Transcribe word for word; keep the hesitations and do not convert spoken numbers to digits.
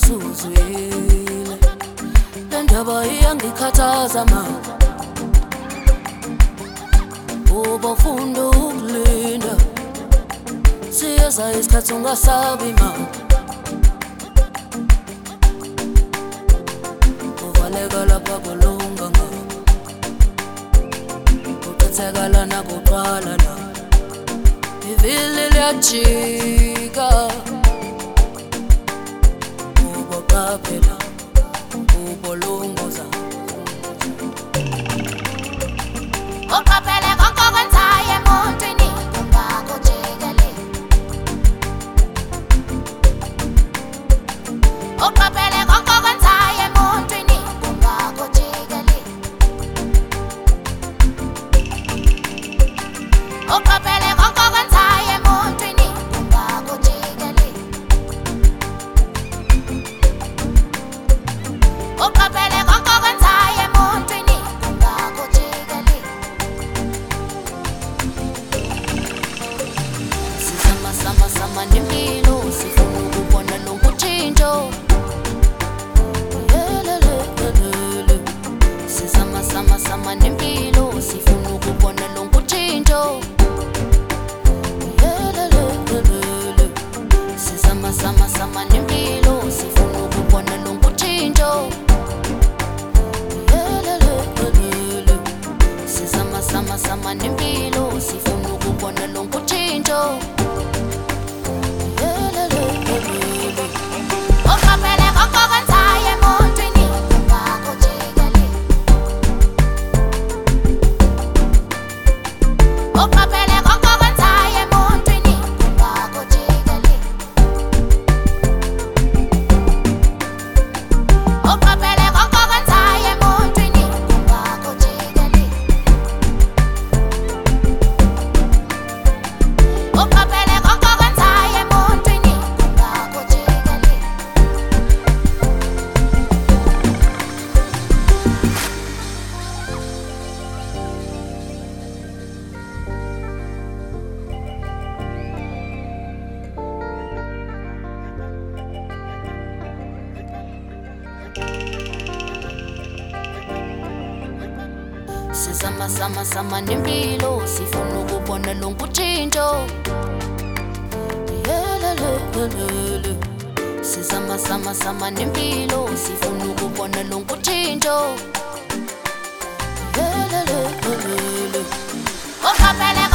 usuzwile le ndaba iyangikhathaza mama uba ufunda ukulinda siyeza isikhathi ungasabi mama uvaleka lapha kulunga mama uqhithekala nakuqala la ivili liyajika uboqaphela ubolunguza uqaphele konke okwenzayo emuntwini kungakujikeli uqaphele konke okwenzayo emuntwini kungakujikeli uqaphele konke okwenzayo emuntwini kungakujikeli uqaphele konke okwenzayo emuntwini kungakujikeli Sisama sama sama nempilo sifuna ukubona lonkutshintsho Yelelelele Sisama sama sama nempilo sifuna ukubona lonkutshintsho Yelelelele Sisama sama sama nempilo sifuna ukubona lonkutshintsho Yelelelele Sisama sama sama nempilo sifuna ukubona lonkutshintsho Yelelelele uqaphele konke okwenzayo emuntwini kungakujikeli uqaphele konke okwenzayo emuntwini kungakujikeli uqaphele konke okwenzayo emuntwini kungakujikeli uqaphele konke okwenzayo emuntwini kungakujikeli Sisama sama sama nempilo sifuna ukubona lonkutshintsho Yelelelele Sisama sama sama nempilo sifuna ukubona lonkutshintsho Yelelelele uqaphele